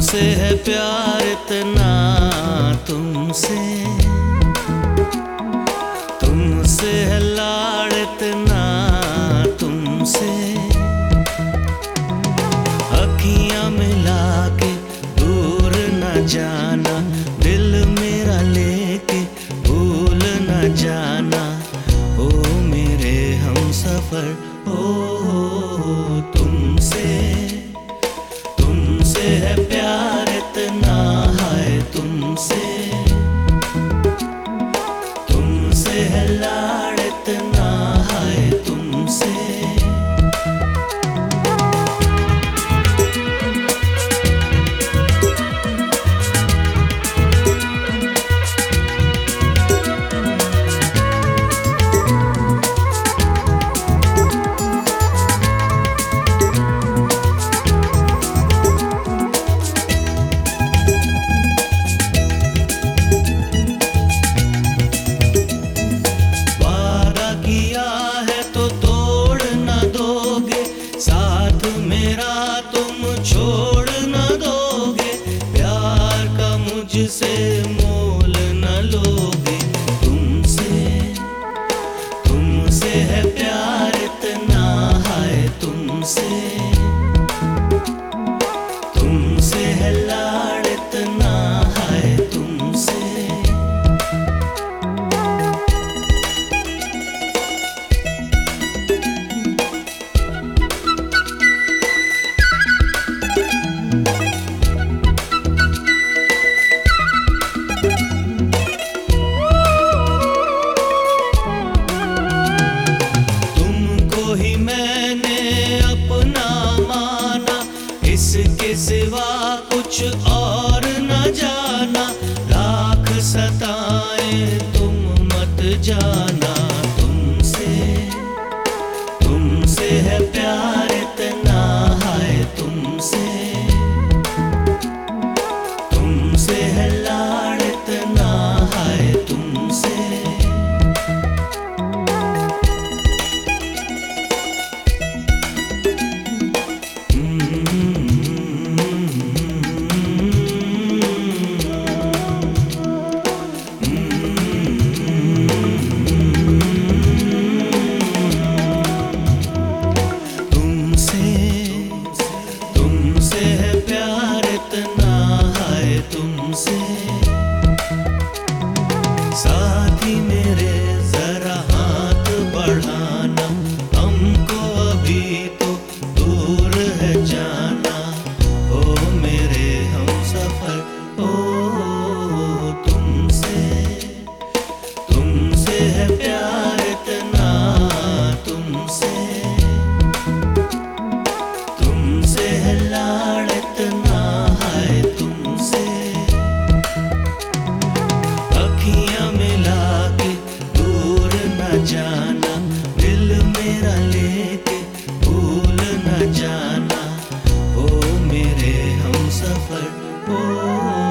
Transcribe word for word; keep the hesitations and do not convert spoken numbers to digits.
तुमसे है प्यार इतना, तुमसे तुमसे है लाड़ इतना, तुमसे अखियां मिला के दूर न जाना, दिल मेरा लेके भूल न जाना, ओ मेरे हमसफर। ओ तुमसे तुमसे है प्यार इतना, हाय तुमसे तुमसे है लाड़ इतना, हाय तुमसे। साथ मेरा तुम छोड़ न दोगे, प्यार का मुझसे मोल न लोगे। तुमसे तुमसे है प्यार इतना, हाय तुमसे तुमसे है लाड़ इतना, हाय तुमसे। ही मैंने अपना माना, इसके सिवा कुछ और न जाना, लाख सताए तुम मत जाना। तुमसे तुमसे है प्यार इतना, हाय तुमसे तुमसे है लाड़ इतना, हाय तुमसे। तुमसे है प्यार इतना, हाय तुमसे। साथी मेरे जरा हाथ बढ़ाना, हमको अभी तो दूर है जाना, ओ मेरे हमसफर। ओ तुमसे तुमसे है प्यार इतना, तुमसे तुमसे है लाड़ इतना, हाय तुमसे अखियां मिला के दूर न जाना, दिल मेरा लेके भूल न जाना, ओ मेरे हमसफर। ओ